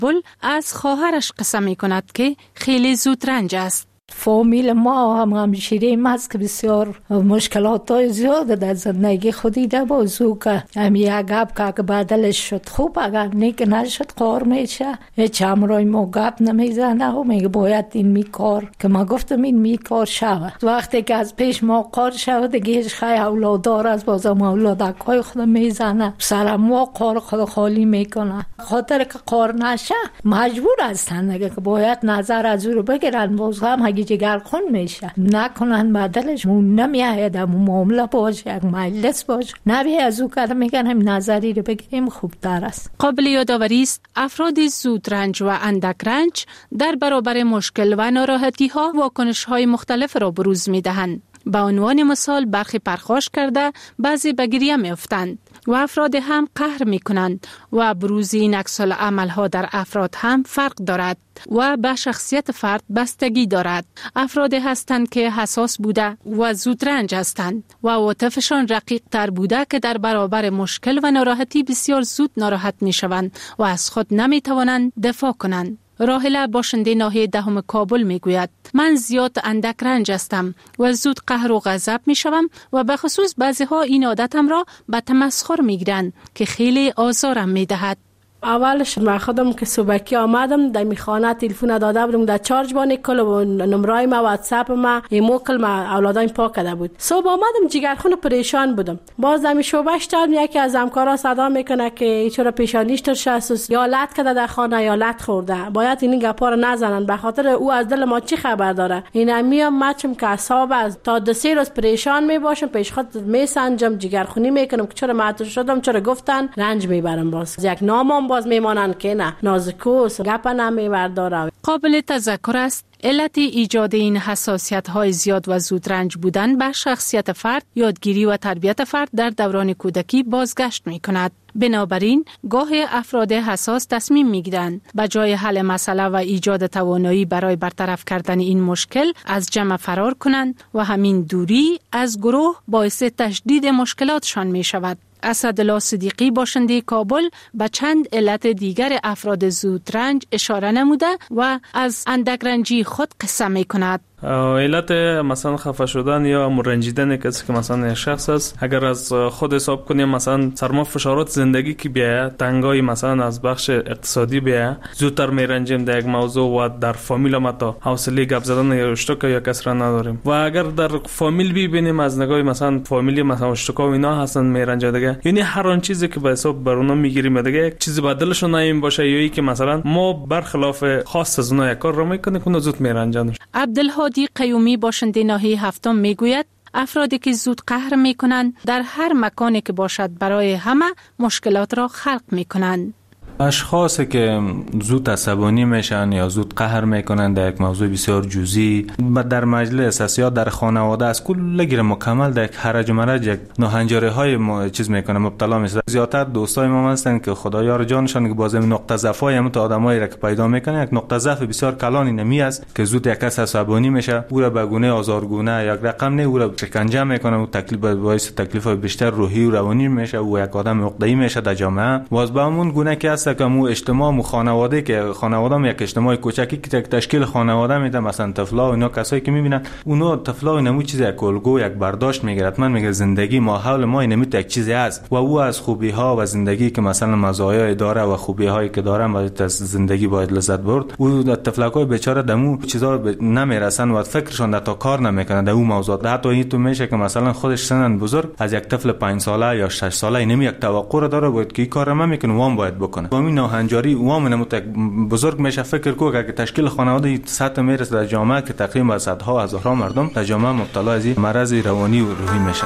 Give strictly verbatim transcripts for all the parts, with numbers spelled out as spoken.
بل از خواهرش قصه می کند که خیلی زود رنج است. فامیل ما هم همشیره است که بسیار مشکلات های زیاده در زندگی خودی ده بازو که هم یک گپ که اگه بدلش شد خوب، اگر نیک نشد قار میشه. هیچ همراه ما گپ نمیزنه و میگه باید این می کار که ما گفتم این می کار شود. وقتی که از پیش ما قار شود دیگه هیچ خیلی اولادار از بازم اولادک های خود میزنه، سر ما قار خود خالی میکنه. خاطر که قار نشه مجبور هستن دیگه که باید نظر از او رو بگیرن، باز هم اگه جگر خون میشه نکنن بدلش مون نمیاید، همون معامله باشه، یک مجلس باشه، نبی از او که میگن هم نظری رو بگیریم خوب تر است. قابل یادآوری است افراد زود رنج و اندک رنج در برابر مشکل و ناراحتی ها واکنش های مختلف را بروز میدهند. به عنوان مثال برخی پرخاش کرده بعضی به گریه میافتند و افراد هم قهر میکنند و بروز این عکس العمل ها در افراد هم فرق دارد و به شخصیت فرد بستگی دارد. افراد هستند که حساس بوده و زود رنج هستند و عاطفشان رقیق تر بوده که در برابر مشکل و ناراحتی بسیار زود ناراحت می شوند و از خود نمی توانند دفاع کنند. راهله باشنده ناحیه دهم کابل می گوید من زیاد اندک رنج هستم و زود قهر و غضب می شوم و به خصوص بعضی ها این عادتم را به تمسخر می گیرند که خیلی آزارم می دهد. اولش من خودم که صبحکی آمدم در میخانه تلفن داده بودم در چارج بانی کل و نمرای ما واتساپ ما ایمو کل ما اولادایم پاک کرده بود. صبح آمدم جگرخون پریشان بودم. باز در شعبهش دارم یکی از همکارا صدا میکنه که چرا پیشانیش ترشست یا لط کرده در خانه یا لط خورده، باید این گپا رو نزنن به خاطر او از دل ما چی خبر داره. اینا میام مچم که اصحاب از تا دو سه روز پریشان میباشم، پیش خود میسنجم، جگرخونی میکنم که چرا معطوف شدم، چرا گفتن، رنج میبرم. باز یک نامم باز میمانن که نه نازکوس گپ نمیبرداره. قابل تذکر است علت ایجاد این حساسیت های زیاد و زود رنج بودن به شخصیت فرد، یادگیری و تربیت فرد در دوران کودکی بازگشت می کند. بنابراین گاه افراد حساس تصمیم می گیرند به جای حل مسئله و ایجاد توانایی برای برطرف کردن این مشکل از جمع فرار کنند و همین دوری از گروه باعث تشدید مشکلاتشان می شود. اسدالله صدیقی باشنده کابل به چند علت دیگر افراد زودرنج اشاره نموده و از اندک رنجی خود قصه می کند. علت مثلا خفه شدن یا رنجیدن کسی که مثلا شخص است، اگر از خود حساب کنیم مثلا سرما فشارات زندگی کی بیایه، تنگای مثلا از بخش اقتصادی بیایه، زودتر میرنجیم در یک موضوع و در فامیل ما تا حوصله گپ زدن یا اشتکا یا کسر نداریم. و اگر در فامیل ببینیم از نگاه مثلا فامیلی مثلا اشتکا و اینا هستن میرنجه دیگه، یعنی هر آن چیزی که به حساب بر اونا میگیریم دیگه یک چیزی بدلشون نیم باشه یا ای که مثلا ما برخلاف خاص از اونا یک کار رو میکنیم که زود میرنجن. عبدالهادی قیومی باشنده ناحیه هفتم میگوید افرادی که زود قهر میکنند در هر مکانی که باشد برای همه مشکلات را خلق میکنند. اشخاصی که زود عصبانی میشن یا زود قهر میکنن در یک موضوع بسیار جزئی در مجلس است یا در خانواده است، کل گیر مکمل در یک حرج و مرج یک ناهنجاری های چیز میکنه، مبتلا میشه. زیادتر دوستای ما هستن که خدایا جانشان که باز نقطه ضعف های هم تو آدمایی را که پیدا میکنه، یک نقطه ضعف بسیار کلانی نمی است که زود یک کس عصبانی میشه، او را به گونه آزارگونه یک رقم نه او را شکنجه میکنه و تکلیف باعث تکلیف بیشتر روحی و روانی میشه و یک آدم عقده‌ای میشه در جامعه. باز به همون گونه که است که مو اجتماع مو خانواده که خانواده هم یک اجتماع کوچکی که تشکیل خانواده میده، مثلا طفلا و اینا کسایی که میبینن اونو طفلا و نمو چیز یک الگو یک برداشت میگیرد. من میگه زندگی ماحول ما نمیت یک چیزی است و او از خوبی ها و زندگی که مثلا مزایای داره و خوبی هایی که داره باید از زندگی باید لذت برد. او طفلکای بیچاره دمو چیزا نمیرسن و فکرشون تا کار نمیکنه در اون موضوع. حتی این تو میشه که مثلا خودش سنن بزرگ از یک طفل پنج ساله یا شش ساله نمی یک توقع داره باید که این کار ما میکنه وام باید بکنه. همین ناهنجاری وام نموت بزرگ میشه. فکر کو که تشکیل خانواده سطح میرسه در جامعه که تقریبا صدها هزارها مردم در جامعه مبتلا از مرض روانی و روحی میشن.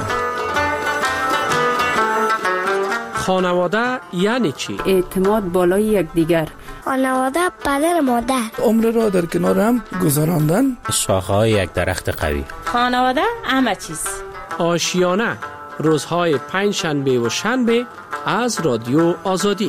خانواده یعنی چی؟ اعتماد بالای یکدیگر. خانواده پدر مادر. عمر را در کنار هم گذراندن. شاخه‌های یک درخت قوی. خانواده همه چیز. آشیانه روزهای پنج شنبه و شنبه از رادیو آزادی.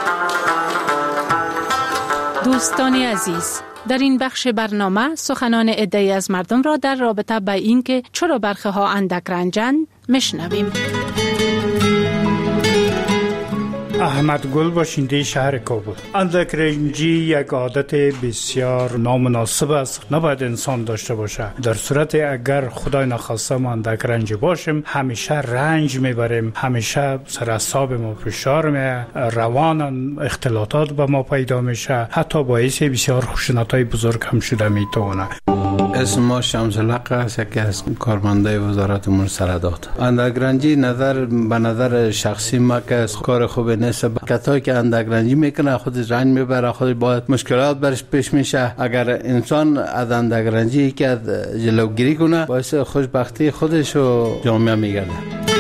دوستان عزیز، در این بخش برنامه سخنان عده‌ای از مردم را در رابطه با این که چرا برخی ها اندک رنجند میشنویم. احمد گل باشنده شهر کابل. اندک رنجی یک عادت بسیار نامناسب است، نباید انسان داشته باشه. در صورت اگر خدای نخواسته ما اندک رنجی باشیم، همیشه رنج میبریم، همیشه سر اعصاب ما فشار میه، روان اختلاطات به ما پیدا میشه، حتی باعث بسیار خشونت‌های بزرگ هم شده میتونه. اسم ما شمس الحق است، یکی از کارمندای وزارت امور سرحدات. اندکرنجی نظر به نظر شخصی ما که کار خوب نیست. کسایی که اندکرنجی میکنه خودش رنج میبره، خودش باید مشکلات برش پیش میشه. اگر انسان از اندکرنجی که جلوگیری کنه باعث خوشبختی خودش و جامعه میگرده.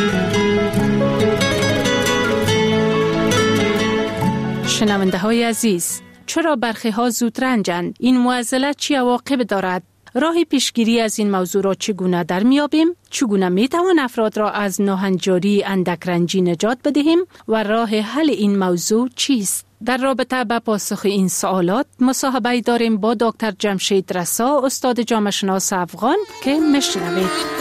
شنونده های عزیز، چرا برخی ها زود رنجند؟ این معضله چی عواقب دارد؟ راه پیشگیری از این موضوع را چگونه در میابیم؟ چگونه میتوان افراد را از ناهنجاری اندکرنجی نجات بدهیم و راه حل این موضوع چیست؟ در رابطه با پاسخ این سوالات مصاحبه داریم با دکتر جمشید رسا، استاد جامعه شناس افغان که میشنوید.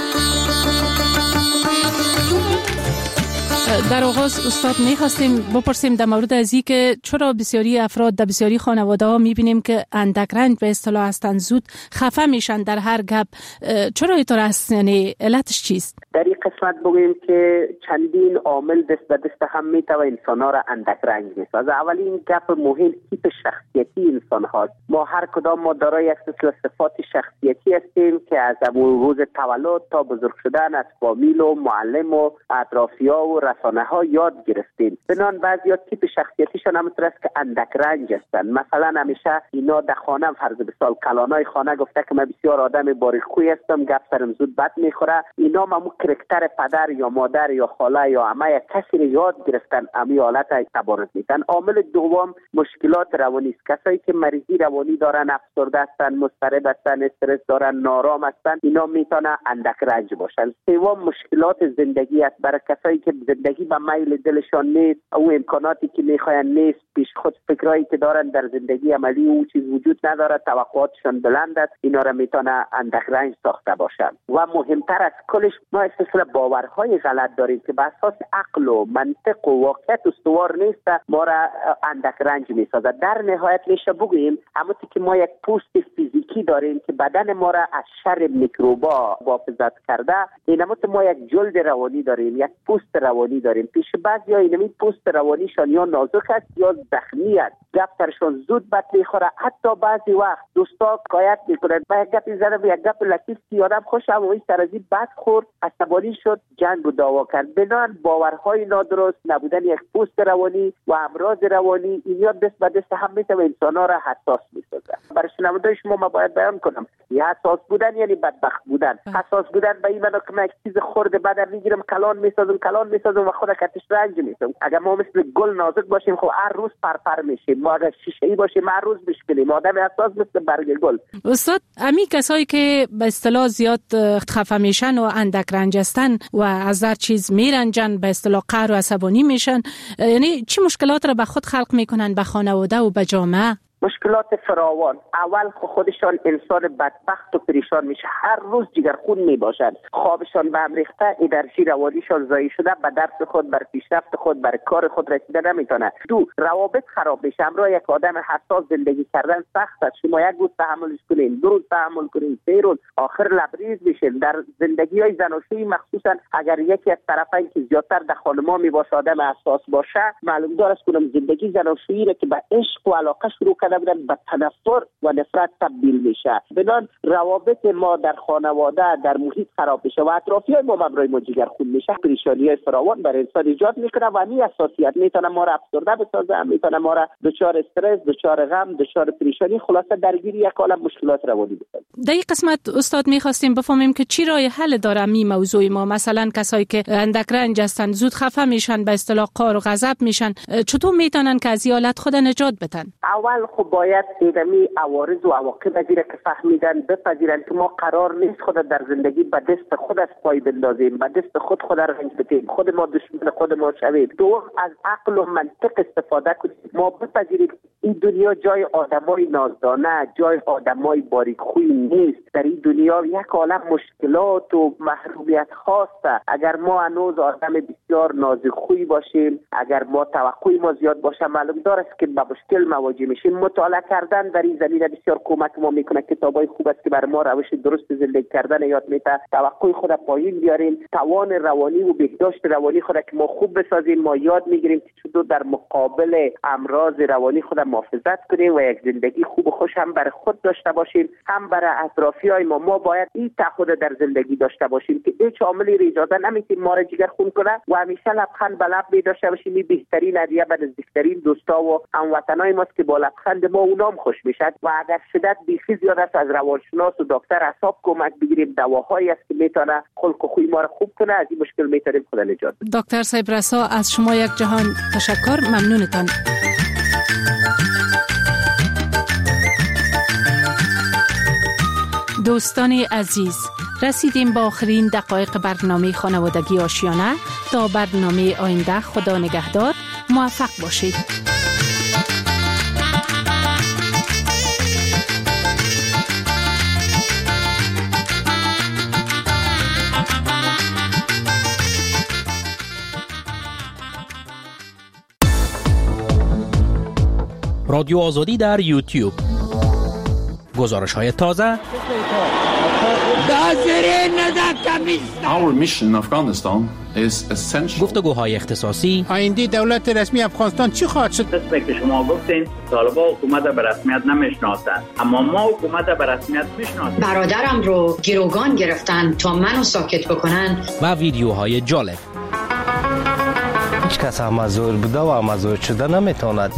در آغاز استاد می‌خواستیم بپرسیم در مورد از این که چرا بسیاری افراد در بسیاری خانواده‌ها می‌بینیم که اندک رنج به اصطلاح هستند، زود خفه میشن در هر گپ. چرا اینطور است؟ یعنی علتش چیست؟ در این قسمت بگوییم که چندین عامل دست به دست هم میتونه انسان‌ها را اندک رنج میسازه. اولین گپ مهم تیپ شخصیتی انسان هاست. ما هر کدام ما دارای یک سلسله صفات شخصیتی هستیم که از روز تولد تا بزرگ شدن از فامیل و معلم و اطرافیان و رسانه ها یاد گرفتیم. بنان بعضی تیپ شخصیتیشان همونطور است که اندک رنج هستند. مثلا همیشه اینا در خانه فرض به مثال کلانای خانه گفته که من بسیار آدم باریک‌خوی هستم، گپ سرم زود بد میخوره. اینا ممو کرکتر پدر یا مادر یا خاله یا عمه یا کسی رو یاد گرفتن، امی حالت تبارز میتن. عامل دوم مشکلات روانی است. کسایی که مریضی روانی دارن، افسرده هستن، مضطرب هستن، استرس دارن، نارام هستن، اینا میتونه اندک رنج باشن. سوم مشکلات زندگی است. برای کسایی که زندگی به میل دلشان نیست، او امکاناتی که میخواین نیست، پیش خود فکرایی که دارن در زندگی عملی او چیز وجود نداره، توقعاتشان بلند است، اینا را میتونه اندک رنج ساخته باشن. و مهمتر از کلش ما اصلا باورهای غلط داریم که بر اساس عقل و منطق و واقعیت استوار نیست، ما را اندک رنج میسازه. در نهایت میشه بگوییم همونطور که ما یک پوست فیزیکی داریم که بدن ما را از شر میکروبا محافظت کرده، اینموت ما یک جلد روانی داریم، یک پوست روانی داریم. پیش بعضیا اینمی پوست روانیشان یا نازک است یا زخمی است، گپ سرشان زود بد میخوره. حتی بعضی وقت دوستا شکایت میکنن با یک گپی زدم، یک گپ لطیف که آدم خوش هم وی سرزی بد خورد، عصبانی شد، جنگ و دعوا کرد. بنان باورهای نادرست، نبودن یک پوست روانی و امراض روانی، اینا دست به دست هم میتونه انسان‌ها را حساس میسازه. برای شنونده شما ما باید بیان کنم یه حساس بودن یعنی بدبخت بودن. حساس بودن به این معنی که من یک چیز خرد بدم میگیرم کلان میسازم کلان میسازم و خود کتش رنج میسازم. اگر ما مثل گل نازک باشیم خب هر روز پرپر میشیم. ما اگر شیشه‌ای باشیم هر روز بشکنیم. آدم حساس مثل برگ گل. استاد، امی کسایی که به اصطلاح زیاد خفه میشن و اندک رنج هستن و از هر چیز میرنجن، به اصطلاح قهر و عصبانی میشن، یعنی چی مشکلات را به خود خلق میکنن، به خانواده و به جامعه؟ مشکلات فراوان. اول خودشان انسان بدبخت و پریشان میشه، هر روز جگرخون میباشن، خوابشان به هم ریخته، انرژی روانیشان ضایع شده، به درس خود، بر پیشرفت خود، بر کار خود رسیده نمیتونه. دو، روابط خراب میشه. همراه یک آدم حساس زندگی کردن سخت است. شما یک روز تحملش کنین، دو روز تحمل کنین، سه روز، آخر لبریز میشین. در زندگی های زناشویی مخصوصا اگر یکی از طرفین که زیادتر در خانما میباشه، آدم حساس باشه، معلوم داره کنم زندگی زناشویی را که به عشق و علاقه شروع کرده بودن به تنفر و نفرت تبدیل میشه. بنان روابط ما در خانواده، در محیط خراب میشه و اطرافیان ما مبرای ما جگرخون میشه. پریشانی های فراوان برای انسان ایجاد میکنه و این اساسیت میتونه ما را افسرده بسازه، میتونه ما را دچار استرس، دچار غم، دچار پریشانی، خلاصه درگیری یک عالم مشکلات روانی بسازه. در این قسمت استاد میخواستیم بفهمیم که چی راه حل داره این موضوع ما. مثلا کسایی که اندک رنج هستن، زود خفه میشن، به اصطلاح قهر و غضب میشن، چطور میتونن که از این حالت خود نجات بدن؟ اول خب باید ایدمی عوارض و عواقب ازیره که فهمیدن بپذیرن که ما قرار نیست خود در زندگی به دست خود از پای بندازیم، به دست خود خود رنج بدیم، خود ما دشمن خود ما شویم. دو، از عقل و منطق استفاده کنیم. ما بپذیریم این دنیا جای آدمای نازدانه، جای آدمای باریکخوی نیست. در این دنیا یک عالم مشکلات و محرومیت هاست. اگر ما هنوز آدم بسیار نازکخوی باشیم، اگر ما توقع ما زیاد باشه، معلوم دارست که با مشکل مواجه میشیم. مطالعه کردن در این زمینه بسیار کمک ما میکنه. کتابای خوب است که بر ما روش درست زندگی کردن یاد میده. توقع خود پایین بیاریم، توان روانی و بهداشت روانی خود که ما خوب بسازیم. ما یاد میگیریم که چطور در مقابل امراض روانی خود محافظت کنیم و یک زندگی خوب و خوش هم برای خود داشته باشیم، هم برای اطرافیای ما. ما باید این تعهد در زندگی داشته باشیم که هیچ عاملی را اجازه نمیدیم ما را جگر خون کنه و همیشه لبخند به لب می داشته باشیم. این بهترین هدیه به نزدیکترین دوستا و هموطنای ماست که با لبخند ما اونام خوش میشد. و اگر شدت بیخی زیاد است، از روانشناس و دکتر اعصاب کمک بگیریم. دواهایی است که میتونه خلق و خوی ما را خوب کنه. از این مشکل میتونیم خود نجات بدیم. دکتر صاحب رسا، از شما یک جهان تشکر. ممنونتان. دوستان عزیز، رسیدیم با آخرین دقایق برنامه خانوادگی آشیانه. تا برنامه آینده، خدا نگهدار، موفق باشید. رادیو آزادی در یوتیوب. گزارش های تازه. Our mission in Afghanistan is essential. گفتگوهای اختصاصی. آینده دولت رسمی افغانستان چی خواهد شد؟ مثل که شما گفتین، طالبان حکومت به رسمیت نمیشناسند، اما ما حکومت به رسمیت میشناسیم. برادرم رو گروگان گرفتن تا منو ساکت بکنن. و ویدیوهای جالب. هیچ کس مزور بوده و مزور شده نمیتواند.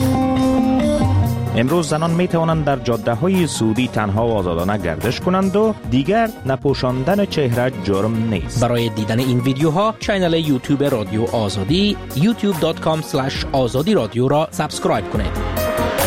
امروز زنان می توانند در جاده های سعودی تنها و آزادانه گردش کنند و دیگر نپوشاندن چهره جرم نیست. برای دیدن این ویدیوها کانال یوتیوب رادیو آزادی یوتیوب دات کام اسلش آزادی رادیو را سابسکرایب کنید.